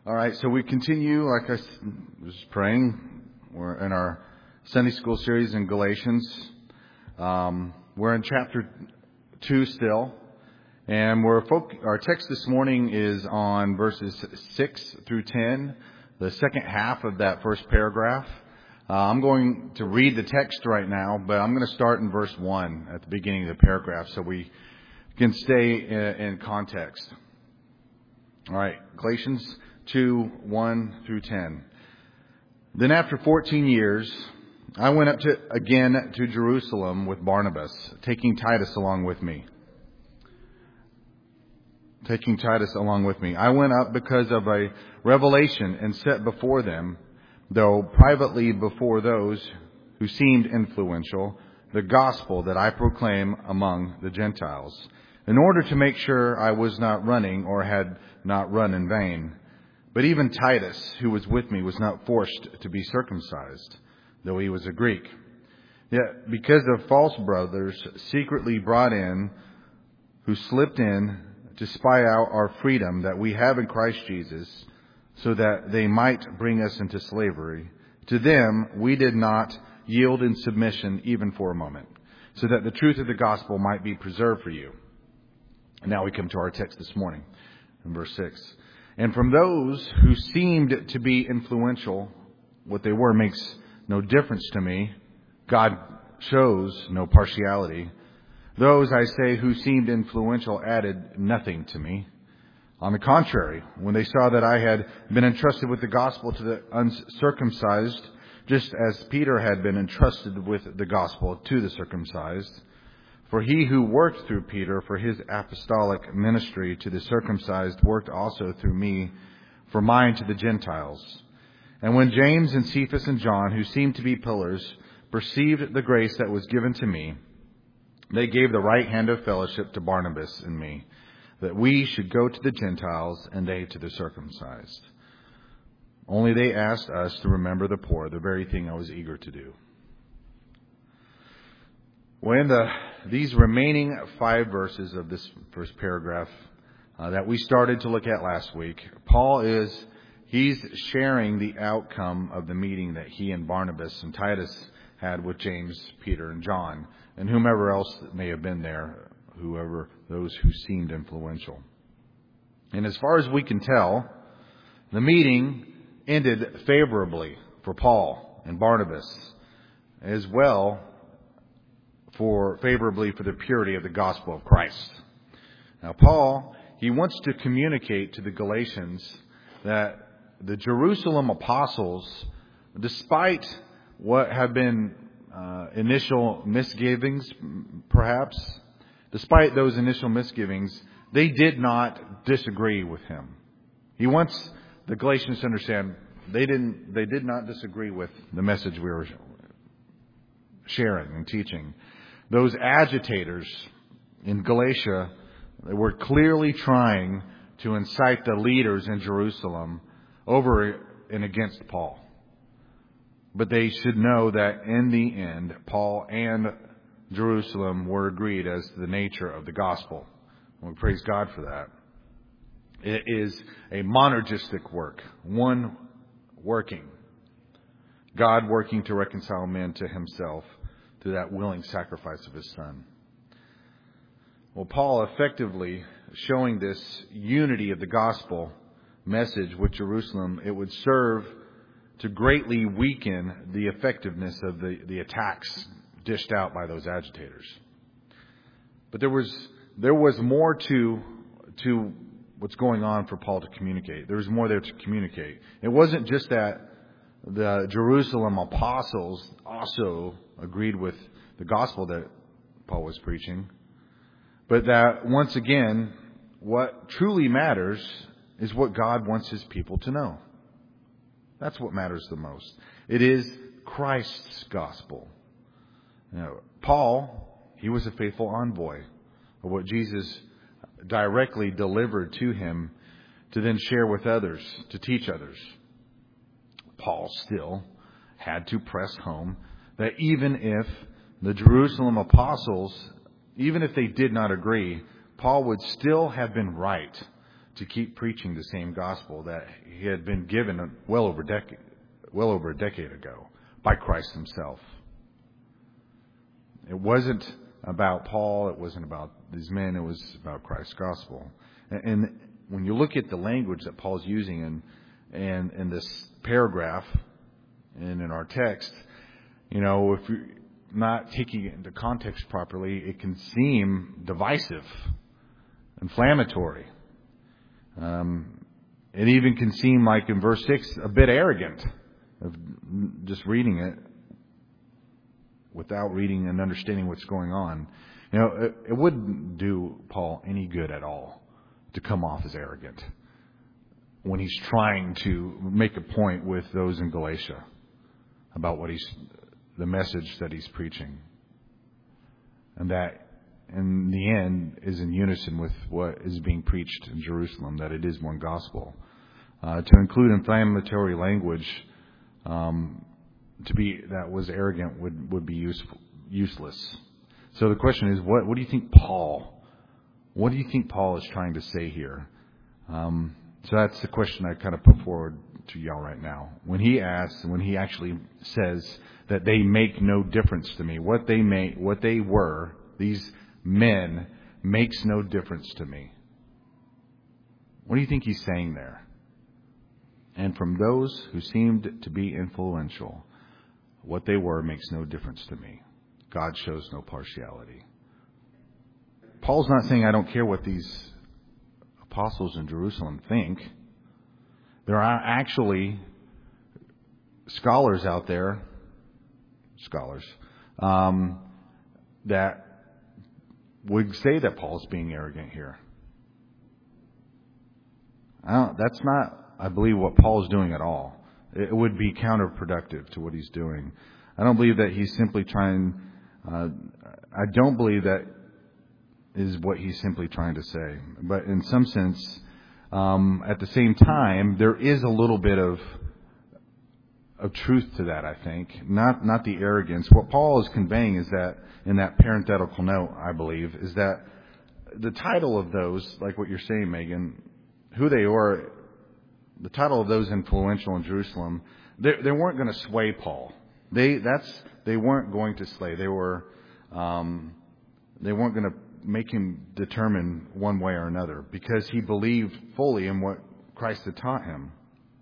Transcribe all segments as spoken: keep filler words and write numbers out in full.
All right, so we continue, like I was praying, we're in our Sunday school series in Galatians. Um, we're in chapter two still, and we're folk- our text this morning is on verses six through ten, the second half of that first paragraph. Uh, I'm going to read the text right now, but I'm going to start in verse one at the beginning of the paragraph so we can stay in, in context. All right, Galatians two, one through ten. Then after fourteen years, I went up to again to Jerusalem with Barnabas, taking Titus along with me. Taking Titus along with me. I went up because of a revelation and set before them, though privately before those who seemed influential, the gospel that I proclaim among the Gentiles, in order to make sure I was not running or had not run in vain. But even Titus, who was with me, was not forced to be circumcised, though he was a Greek. Yet, because of false brothers secretly brought in, who slipped in to spy out our freedom that we have in Christ Jesus, so that they might bring us into slavery, to them we did not yield in submission even for a moment, so that the truth of the gospel might be preserved for you. And now we come to our text this morning, in verse six. And from those who seemed to be influential, what they were makes no difference to me. God shows no partiality. Those, I say, who seemed influential added nothing to me. On the contrary, when they saw that I had been entrusted with the gospel to the uncircumcised, just as Peter had been entrusted with the gospel to the circumcised, for he who worked through Peter for his apostolic ministry to the circumcised worked also through me for mine to the Gentiles. And when James and Cephas and John, who seemed to be pillars, perceived the grace that was given to me, they gave the right hand of fellowship to Barnabas and me, that we should go to the Gentiles and they to the circumcised. Only they asked us to remember the poor, the very thing I was eager to do. When the these remaining five verses of this first paragraph uh, that we started to look at last week, Paul is, he's sharing the outcome of the meeting that he and Barnabas and Titus had with James, Peter, and John, and whomever else may have been there, whoever, those who seemed influential. And as far as we can tell, the meeting ended favorably for Paul and Barnabas, as well for favorably for the purity of the gospel of Christ. Now, Paul, he wants to communicate to the Galatians that the Jerusalem apostles, despite what have been uh, initial misgivings, perhaps, despite those initial misgivings, they did not disagree with him. He wants the Galatians to understand they didn't, they did not disagree with the message we were sharing and teaching. Those agitators in Galatia were clearly trying to incite the leaders in Jerusalem over and against Paul. But they should know that in the end, Paul and Jerusalem were agreed as to the nature of the gospel. And we praise God for that. It is a monergistic work, one working. God working to reconcile men to himself through that willing sacrifice of his Son. Well, Paul effectively showing this unity of the gospel message with Jerusalem, it would serve to greatly weaken the effectiveness of the, the attacks dished out by those agitators. But there was there was more to to what's going on for Paul to communicate. There was more there to communicate. It wasn't just that the Jerusalem apostles also agreed with the gospel that Paul was preaching, but that once again, what truly matters is what God wants his people to know. That's what matters the most. It is Christ's gospel. You know, Paul, he was a faithful envoy of what Jesus directly delivered to him to then share with others, to teach others. Paul still had to press home that even if the Jerusalem apostles, even if they did not agree, Paul would still have been right to keep preaching the same gospel that he had been given well over decade, well over a decade ago by Christ himself. It wasn't about Paul. It wasn't about these men. It was about Christ's gospel. And, and when you look at the language that Paul's using in, in, in this paragraph and in our text, you know, if you're not taking it into context properly, it can seem divisive, inflammatory. Um, it even can seem like in verse six a bit arrogant of just reading it without reading and understanding what's going on. You know, it, it wouldn't do Paul any good at all to come off as arrogant when he's trying to make a point with those in Galatia about what he's, the message that he's preaching. And that, in the end, is in unison with what is being preached in Jerusalem, that it is one gospel. Uh, to include inflammatory language um, to be that was arrogant would, would be useful, useless. So the question is, what, what do you think Paul, what do you think Paul is trying to say here? Um, so that's the question I kind of put forward to y'all right now. When he asks, when he actually says that they make no difference to me, what they made, what they were, these men, makes no difference to me. What do you think he's saying there? And from those who seemed to be influential, what they were makes no difference to me. God shows no partiality. Paul's not saying I don't care what these apostles in Jerusalem think. There are actually scholars out there, scholars, um, that would say that Paul's being arrogant here. I don't, that's not, I believe, what Paul's doing at all. It would be counterproductive to what he's doing. I don't believe that he's simply trying, uh, I don't believe that is what he's simply trying to say. But in some sense, um, at the same time, there is a little bit of of truth to that, I think. Not not the arrogance. What Paul is conveying is that, in that parenthetical note, I believe, is that the title of those, like what you're saying, Megan, who they were, the title of those influential in Jerusalem, they, they weren't going to sway Paul. They that's they weren't going to slay. They were um, they weren't going to make him determine one way or another, because he believed fully in what Christ had taught him.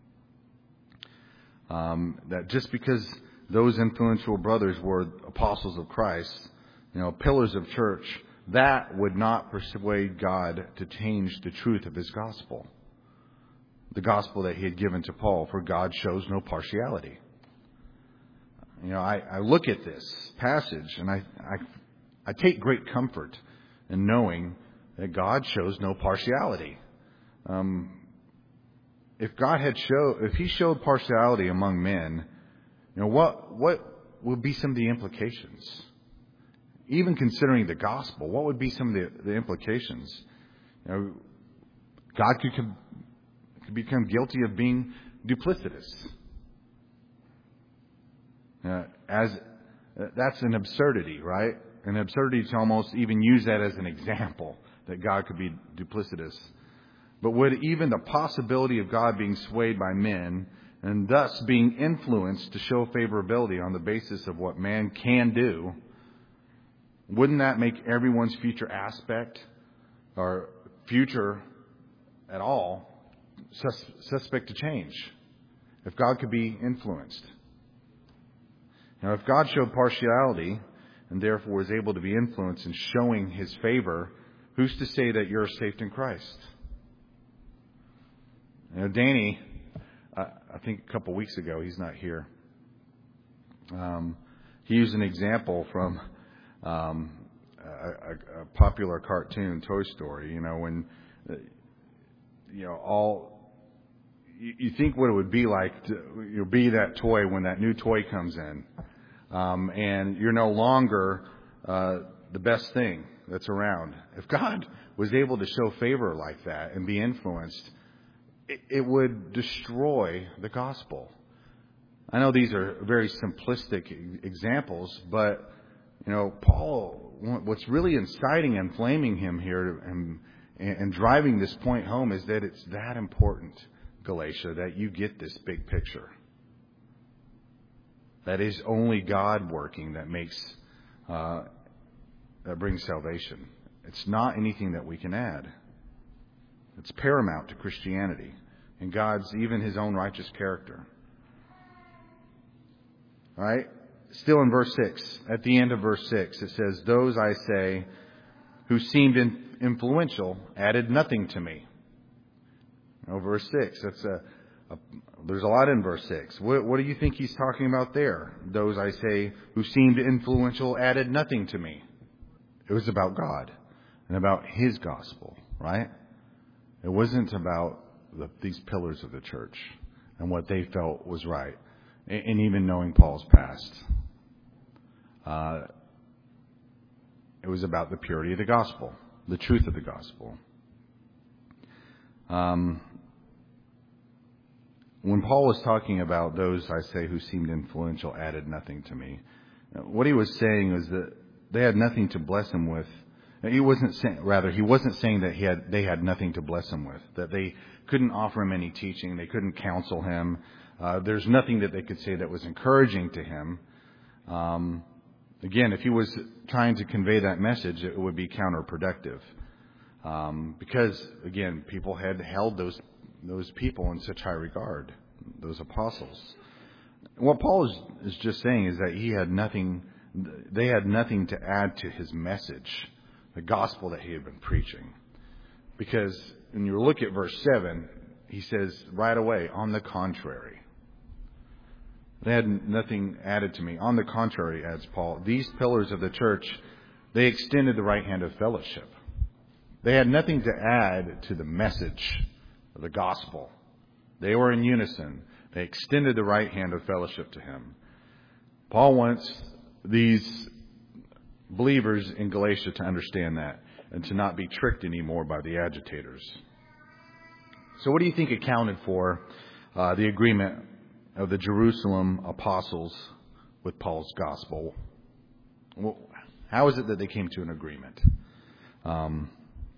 Um, that just because those influential brothers were apostles of Christ, you know, pillars of church, that would not persuade God to change the truth of his gospel. The gospel that he had given to Paul, for God shows no partiality. You know, I, I look at this passage and I, I, I take great comfort in knowing that God shows no partiality. Um, if God had show, if he showed partiality among men, you know, what, what would be some of the implications? Even considering the gospel, what would be some of the, the implications? You know, God could, could become guilty of being duplicitous. Uh, as uh, that's an absurdity, right? An absurdity to almost even use that as an example, that God could be duplicitous. But would even the possibility of God being swayed by men and thus being influenced to show favorability on the basis of what man can do, wouldn't that make everyone's future aspect or future at all sus- suspect to change? If God could be influenced. Now, if God showed partiality and therefore was able to be influenced in showing his favor, who's to say that you're saved in Christ? You know, Danny, uh, I think a couple weeks ago, he's not here. Um, he used an example from um, a, a, a popular cartoon, Toy Story. You know, when uh, you know all you, you think what it would be like to you know, be that toy when that new toy comes in, um, and you're no longer uh, the best thing that's around. If God was able to show favor like that and be influenced, it would destroy the gospel. I know these are very simplistic examples, but, you know, Paul, what's really inciting and inflaming him here and, and, and driving this point home is that it's that important, Galatia, that you get this big picture. That is only God working that makes, uh, that brings salvation. It's not anything that we can add. It's paramount to Christianity and God's, even His own righteous character. All right? Still in verse six, at the end of verse six, it says, "Those, I say, who seemed in, influential added nothing to me." Oh, verse six, that's a, a, there's a lot in verse six. What, what do you think he's talking about there? Those, I say, who seemed influential added nothing to me. It was about God and about His gospel, right? It wasn't about the, these pillars of the church and what they felt was right. And, and even knowing Paul's past. Uh, it was about the purity of the gospel, the truth of the gospel. Um, when Paul was talking about those, I say, who seemed influential added nothing to me, what he was saying was that they had nothing to bless him with. He wasn't saying, rather, he wasn't saying that he had, they had nothing to bless him with, that they couldn't offer him any teaching, they couldn't counsel him. Uh, there's nothing that they could say that was encouraging to him. Um, again, if he was trying to convey that message, it would be counterproductive. Um, because, again, people had held those those people in such high regard, those apostles. What Paul is, is just saying is that he had nothing, they had nothing to add to his message, the gospel that he had been preaching. Because when you look at verse seven, he says right away, on the contrary. They had nothing added to me. On the contrary, adds Paul, these pillars of the church, they extended the right hand of fellowship. They had nothing to add to the message of the gospel. They were in unison. They extended the right hand of fellowship to him. Paul wants these believers in Galatia to understand that and to not be tricked anymore by the agitators. So what do you think accounted for uh, the agreement of the Jerusalem apostles with Paul's gospel? Well, how is it that they came to an agreement? Um,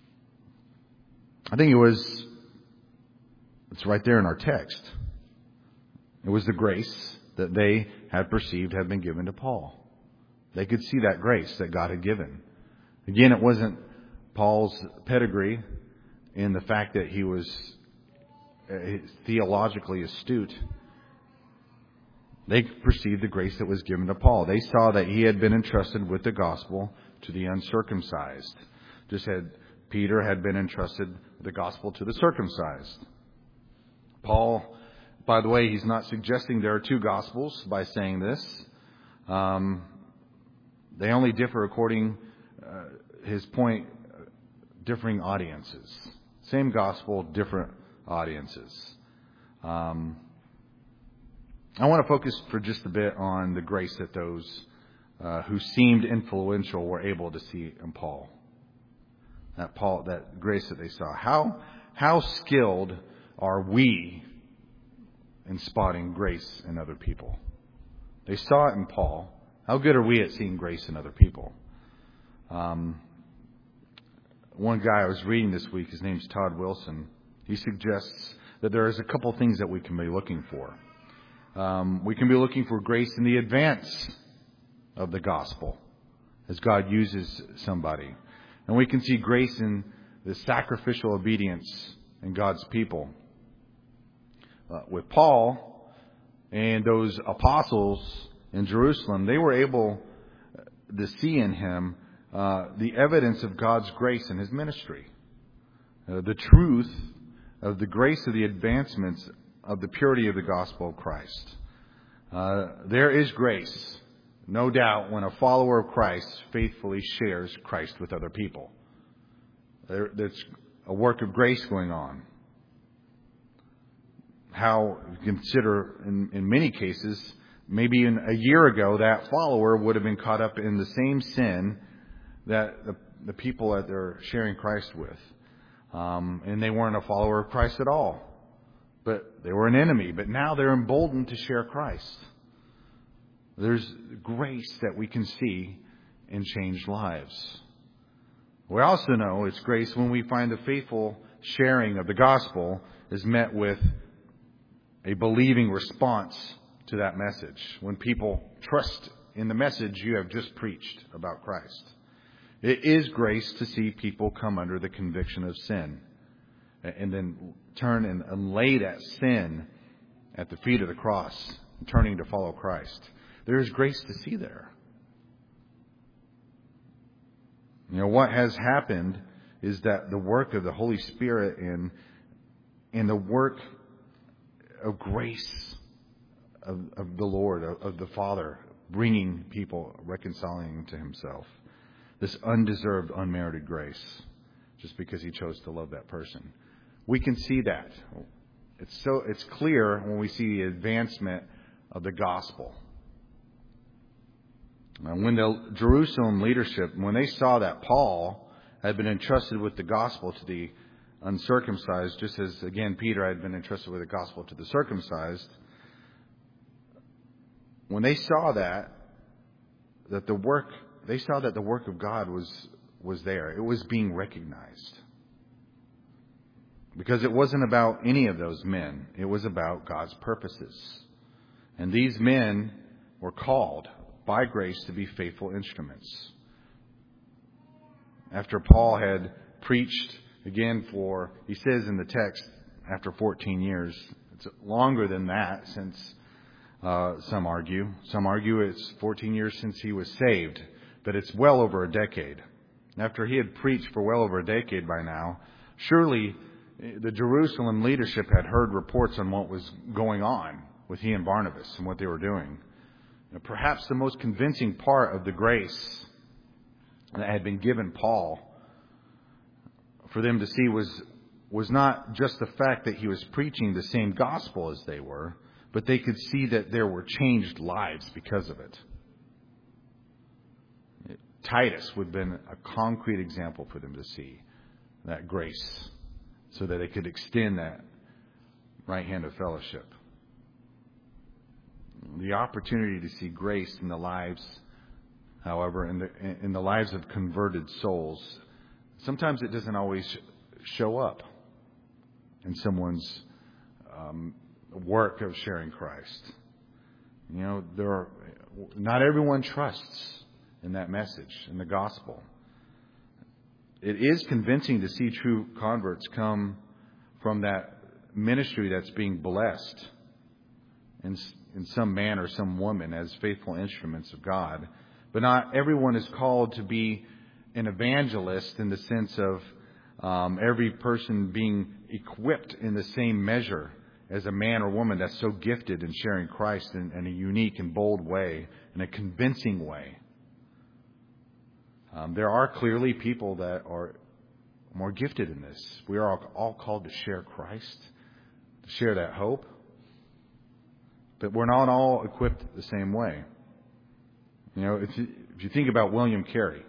I think it was, it's right there in our text. It was the grace that they had perceived had been given to Paul. They could see that grace that God had given. Again, it wasn't Paul's pedigree in the fact that he was theologically astute. They perceived the grace that was given to Paul. They saw that he had been entrusted with the gospel to the uncircumcised, just as Peter had been entrusted with the gospel to the circumcised. Paul, by the way, he's not suggesting there are two gospels by saying this. Um, they only differ according uh, his point, uh, differing audiences. Same gospel, different audiences. Um, I want to focus for just a bit on the grace that those uh, who seemed influential were able to see in Paul. That Paul, that grace that they saw. How how skilled are we in spotting grace in other people? They saw it in Paul. How good are we at seeing grace in other people? Um, one guy I was reading this week, his name's Todd Wilson. He suggests that there is a couple things that we can be looking for. Um, we can be looking for grace in the advance of the gospel as God uses somebody. And we can see grace in the sacrificial obedience in God's people. Uh, with Paul and those apostles in Jerusalem, they were able to see in him uh, the evidence of God's grace in his ministry. Uh, the truth of the grace of the advancements of the purity of the gospel of Christ. Uh, there is grace, no doubt, when a follower of Christ faithfully shares Christ with other people. There, there's a work of grace going on. How you consider, in, in many cases, maybe in a year ago, that follower would have been caught up in the same sin that the, the people that they're sharing Christ with. Um, and they weren't a follower of Christ at all. But they were an enemy. But now they're emboldened to share Christ. There's grace that we can see in changed lives. We also know it's grace when we find the faithful sharing of the gospel is met with a believing response to that message. When people trust in the message you have just preached about Christ. It is grace to see people come under the conviction of sin and then turn and, and lay that sin at the feet of the cross, turning to follow Christ. There is grace to see there. You know, what has happened is that the work of the Holy Spirit and, and the work of grace of, of the Lord, of, of the Father, bringing people, reconciling to Himself. This undeserved, unmerited grace, just because He chose to love that person. We can see that. It's so it's clear when we see the advancement of the gospel. And when the Jerusalem leadership, when they saw that Paul had been entrusted with the gospel to the uncircumcised, just as, again, Peter had been entrusted with the gospel to the circumcised, when they saw that, that the work, they saw that the work of God was, was there. It was being recognized. Because it wasn't about any of those men. It was about God's purposes. And these men were called by grace to be faithful instruments. After Paul had preached again for, he says in the text, after fourteen years. It's longer than that, since uh, some argue. Some argue it's fourteen years since he was saved, but it's well over a decade. After he had preached for well over a decade by now, surely the Jerusalem leadership had heard reports on what was going on with he and Barnabas and what they were doing. Perhaps the most convincing part of the grace that had been given Paul for them to see was, was not just the fact that he was preaching the same gospel as they were, but they could see that there were changed lives because of it. Titus would have been a concrete example for them to see that grace so that they could extend that right hand of fellowship. The opportunity to see grace in the lives, however, in the, in the lives of converted souls, sometimes it doesn't always show up in someone's um, work of sharing Christ. You know, there are, not everyone trusts in that message, in the gospel. It is convincing to see true converts come from that ministry that's being blessed in, in some man or some woman as faithful instruments of God. But not everyone is called to be an evangelist in the sense of um, every person being equipped in the same measure as a man or woman that's so gifted in sharing Christ in, in a unique and bold way, in a convincing way. Um, there are clearly people that are more gifted in this. We are all, all called to share Christ, to share that hope. But we're not all equipped the same way. You know, if you, if you think about William Carey,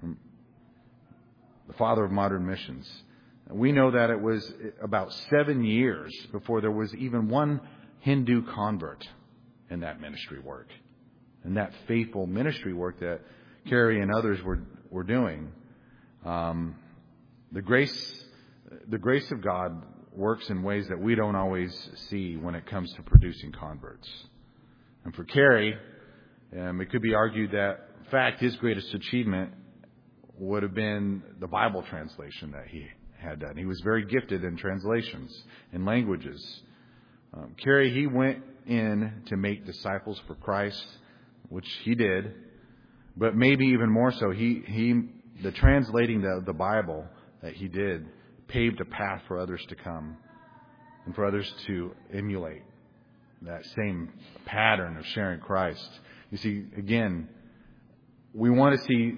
the father of modern missions, we know that it was about seven years before there was even one Hindu convert in that ministry work, in that faithful ministry work that Carey and others were were doing. Um, the grace, the grace of God works in ways that we don't always see when it comes to producing converts. And for Carey, um, it could be argued that, in fact, his greatest achievement would have been the Bible translation that he had done. He was very gifted in translations, in languages. Um, Carey, he went in to make disciples for Christ, which he did. But maybe even more so, he, he the translating the, the Bible that he did paved a path for others to come and for others to emulate that same pattern of sharing Christ. You see, again, we want to see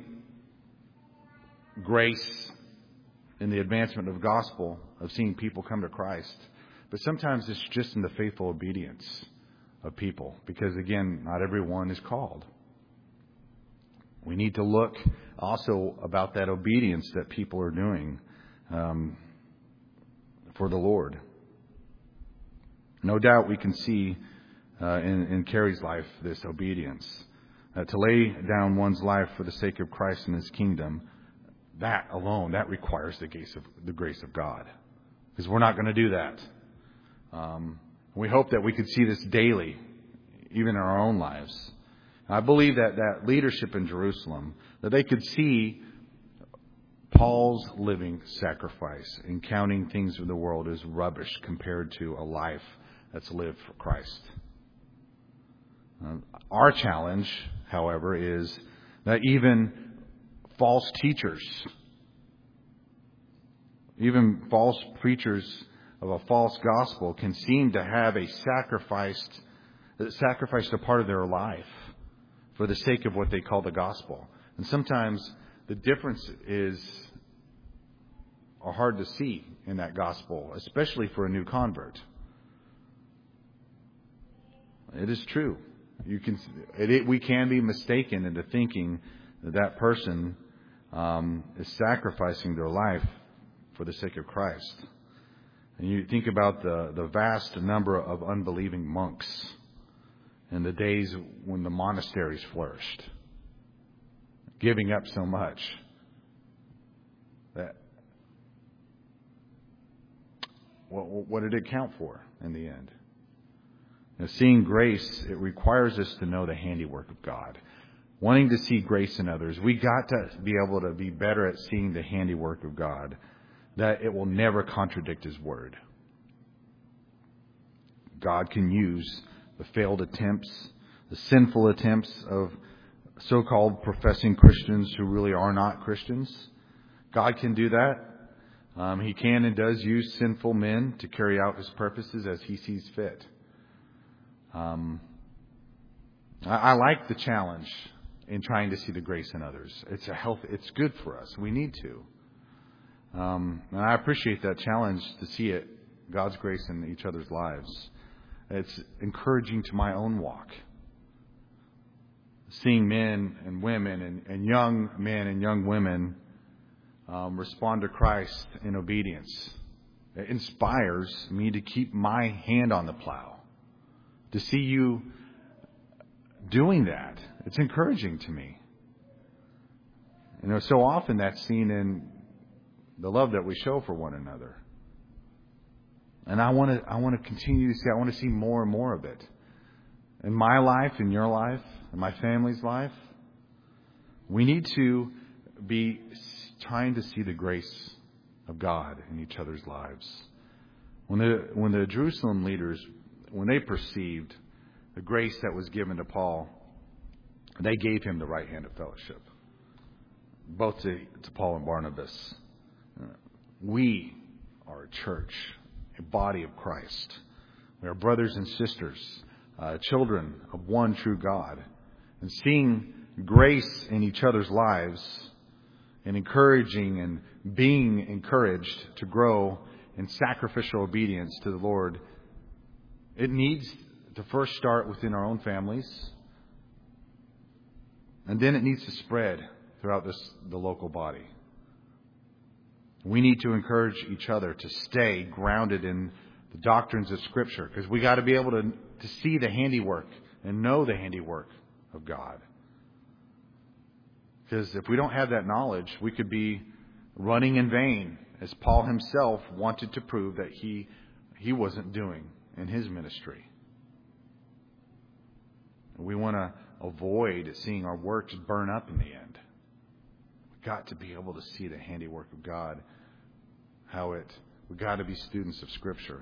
grace in the advancement of the gospel, of seeing people come to Christ. But sometimes it's just in the faithful obedience of people, because, again, not everyone is called. We need to look also about that obedience that people are doing um, for the Lord. No doubt we can see uh, in, in Carey's life this obedience. Uh, to lay down one's life for the sake of Christ and His kingdom, that alone, that requires the grace of, the grace of God. Because we're not going to do that. Um, we hope that we could see this daily, even in our own lives. I believe that that leadership in Jerusalem, that they could see Paul's living sacrifice and counting things of the world as rubbish compared to a life that's lived for Christ. Uh, our challenge, however, is that even false teachers, even false preachers of a false gospel can seem to have a sacrificed, sacrificed a part of their life for the sake of what they call the gospel. And sometimes the difference is are hard to see in that gospel, especially for a new convert. It is true. You can, it, it, we can be mistaken into thinking that that person um, is sacrificing their life for the sake of Christ. And you think about the, the vast number of unbelieving monks in the days when the monasteries flourished, giving up so much that what, what did it count for in the end? Now, seeing grace, it requires us to know the handiwork of God. Wanting to see grace in others, we got to be able to be better at seeing the handiwork of God, that it will never contradict His Word. God can use the failed attempts, the sinful attempts of so-called professing Christians who really are not Christians. God can do that. Um, he can and does use sinful men to carry out His purposes as He sees fit. Um, I, I like the challenge in trying to see the grace in others. It's a health. It's good for us. We need to. Um, and I appreciate that challenge to see it, God's grace in each other's lives. It's encouraging to my own walk. Seeing men and women and, and young men and young women um, respond to Christ in obedience. It inspires me to keep my hand on the plow. To see you doing that, it's encouraging to me. You know, so often that's seen in the love that we show for one another. And I want to I want to continue to see, I want to see more and more of it. In my life, in your life, in my family's life, we need to be trying to see the grace of God in each other's lives. When the when the Jerusalem leaders, when they perceived the grace that was given to Paul, they gave him the right hand of fellowship, both to, to Paul and Barnabas. We are a church, a body of Christ. We are brothers and sisters, uh, children of one true God. And seeing grace in each other's lives and encouraging and being encouraged to grow in sacrificial obedience to the Lord, it needs to first start within our own families, and then it needs to spread throughout this, the local body. We need to encourage each other to stay grounded in the doctrines of Scripture, because we got to be able to, to see the handiwork and know the handiwork of God. Because if we don't have that knowledge, we could be running in vain, as Paul himself wanted to prove that he he wasn't doing in his ministry. We want to avoid seeing our works burn up in the end. We've got to be able to see the handiwork of God. How it, we've got to be students of Scripture.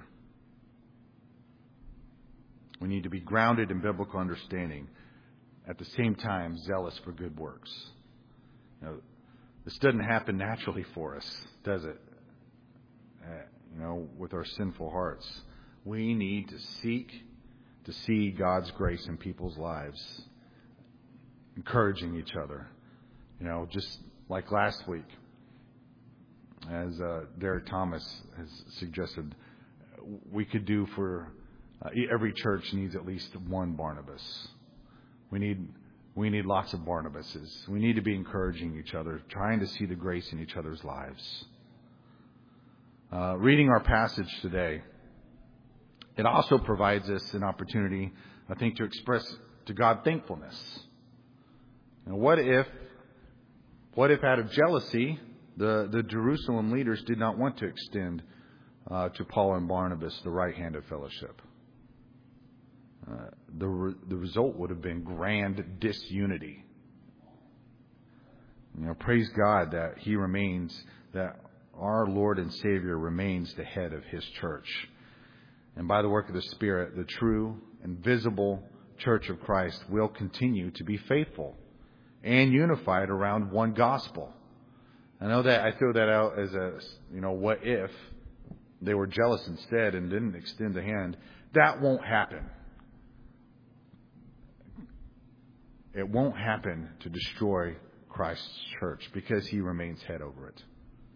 We need to be grounded in biblical understanding, at the same time zealous for good works. You know, this doesn't happen naturally for us, does it? Uh, you know, with our sinful hearts. We need to seek to see God's grace in people's lives, encouraging each other. You know, just like last week, as uh, Derek Thomas has suggested, we could do for uh, every church needs at least one Barnabas. We need we need lots of Barnabases. We need to be encouraging each other, trying to see the grace in each other's lives. Uh, reading our passage today, it also provides us an opportunity, I think, to express to God thankfulness. Now, what if, what if out of jealousy, The, the Jerusalem leaders did not want to extend uh, to Paul and Barnabas the right hand of fellowship. Uh, the, re- the result would have been grand disunity. You know, praise God that He remains, that our Lord and Savior remains the head of His church. And by the work of the Spirit, the true and visible church of Christ will continue to be faithful and unified around one gospel. I know that I throw that out as a, you know, what if they were jealous instead and didn't extend the hand. That won't happen. It won't happen to destroy Christ's church because He remains head over it.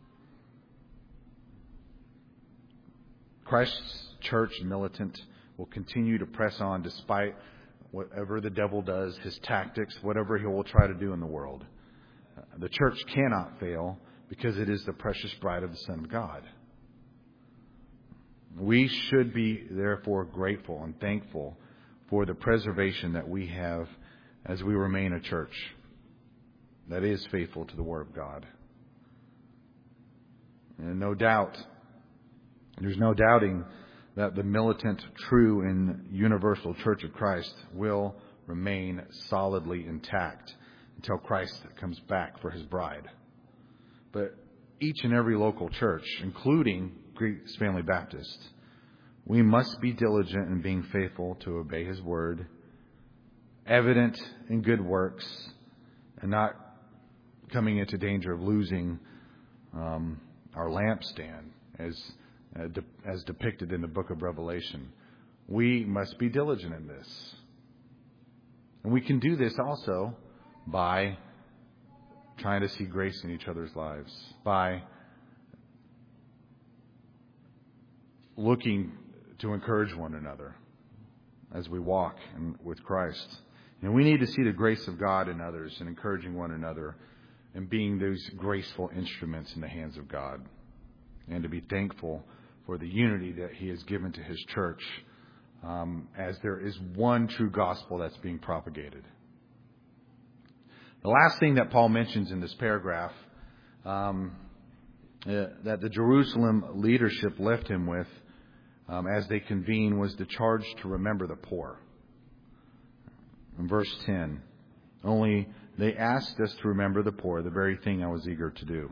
Christ's church militant will continue to press on despite whatever the devil does, his tactics, whatever he will try to do in the world. The church cannot fail because it is the precious bride of the Son of God. We should be therefore grateful and thankful for the preservation that we have as we remain a church that is faithful to the Word of God. And no doubt, there's no doubting that the militant, true, and universal Church of Christ will remain solidly intact until Christ comes back for His bride. But each and every local church, including Grace Family Baptist, we must be diligent in being faithful to obey His Word, evident in good works, and not coming into danger of losing um, our lampstand as uh, de- as depicted in the book of Revelation. We must be diligent in this. And we can do this also by trying to see grace in each other's lives, by looking to encourage one another as we walk in, with Christ. And we need to see the grace of God in others and encouraging one another and being those graceful instruments in the hands of God. And to be thankful for the unity that He has given to His church um, as there is one true gospel that's being propagated. The last thing that Paul mentions in this paragraph um, uh, that the Jerusalem leadership left him with um, as they convene was the charge to remember the poor. In verse ten, only they asked us to remember the poor, the very thing I was eager to do.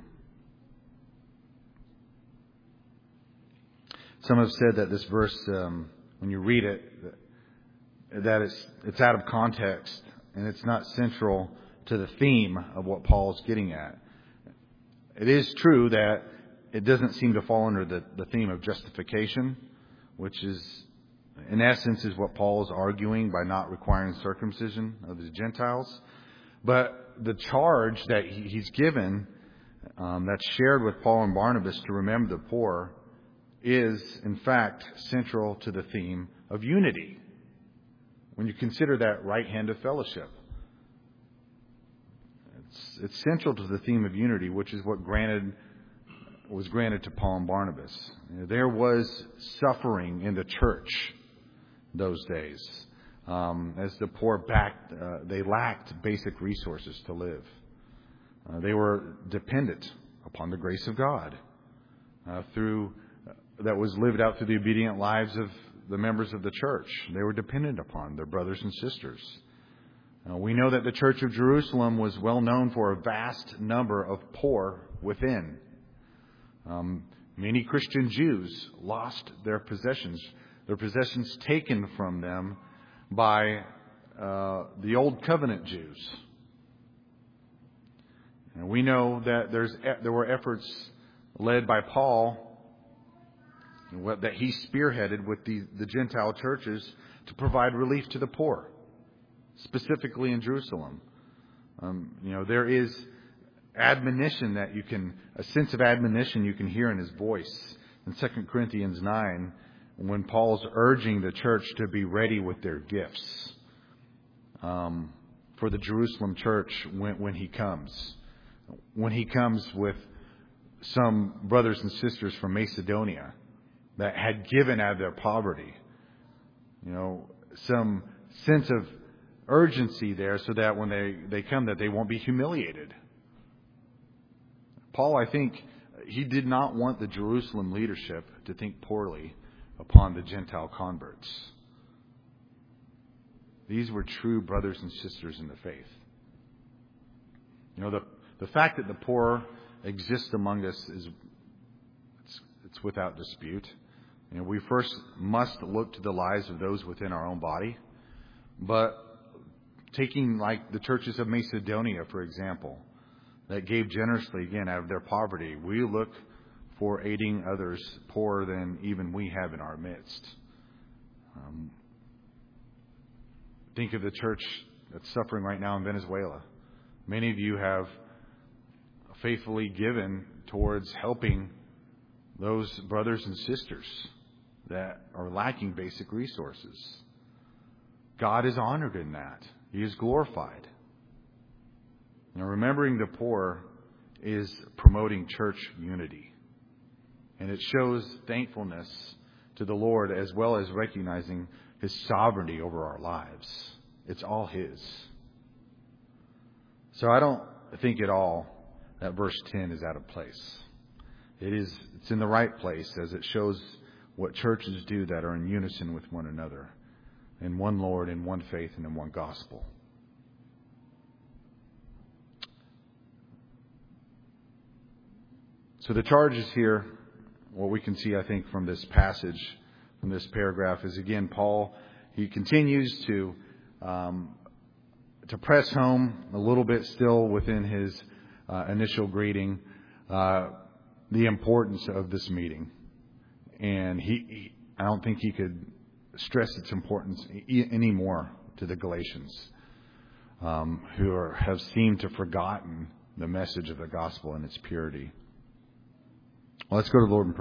Some have said that this verse, um, when you read it, that it's, it's out of context and it's not central to the theme of what Paul is getting at. It is true that it doesn't seem to fall under the, the theme of justification, which is, in essence, is what Paul is arguing by not requiring circumcision of the Gentiles. But the charge that he, he's given, um, that's shared with Paul and Barnabas to remember the poor, is, in fact, central to the theme of unity. When you consider that right hand of fellowship, it's, it's central to the theme of unity, which is what granted was granted to Paul and Barnabas. You know, there was suffering in the church those days, um, as the poor backed, uh, they lacked basic resources to live. Uh, they were dependent upon the grace of God uh, through. That was lived out through the obedient lives of the members of the church. They were dependent upon their brothers and sisters. Uh, we know that the Church of Jerusalem was well known for a vast number of poor within. Um, many Christian Jews lost their possessions, their possessions taken from them by uh, the Old Covenant Jews. And we know that there's there were efforts led by Paul that he spearheaded with the, the Gentile churches to provide relief to the poor, specifically in Jerusalem. Um, you know, there is admonition that you can, a sense of admonition you can hear in his voice in Second Corinthians nine, when Paul's urging the church to be ready with their gifts um, for the Jerusalem church when, when he comes. When he comes with some brothers and sisters from Macedonia that had given out of their poverty. You know, some sense of urgency there so that when they, they come that they won't be humiliated. Paul, I think, he did not want the Jerusalem leadership to think poorly upon the Gentile converts. These were true brothers and sisters in the faith. You know, the, the fact that the poor exist among us is it's, it's without dispute. You know, we first must look to the lives of those within our own body. But taking like the churches of Macedonia, for example, that gave generously, again, out of their poverty, we look for aiding others poorer than even we have in our midst. Um, think of the church that's suffering right now in Venezuela. Many of you have faithfully given towards helping those brothers and sisters that are lacking basic resources. God is honored in that. He is glorified. Now, remembering the poor is promoting church unity. And it shows thankfulness to the Lord as well as recognizing His sovereignty over our lives. It's all His. So I don't think at all that verse ten is out of place. It is, it's in the right place as it shows what churches do that are in unison with one another, in one Lord, in one faith, and in one gospel. So the charges here, what we can see, I think, from this passage, from this paragraph, is again, Paul, he continues to um, to press home a little bit still within his uh, initial greeting, uh, the importance of this meeting. And he, he, I don't think he could stress its importance any more to the Galatians, um, who are, have seemed to have forgotten the message of the gospel and its purity. Well, let's go to the Lord in prayer.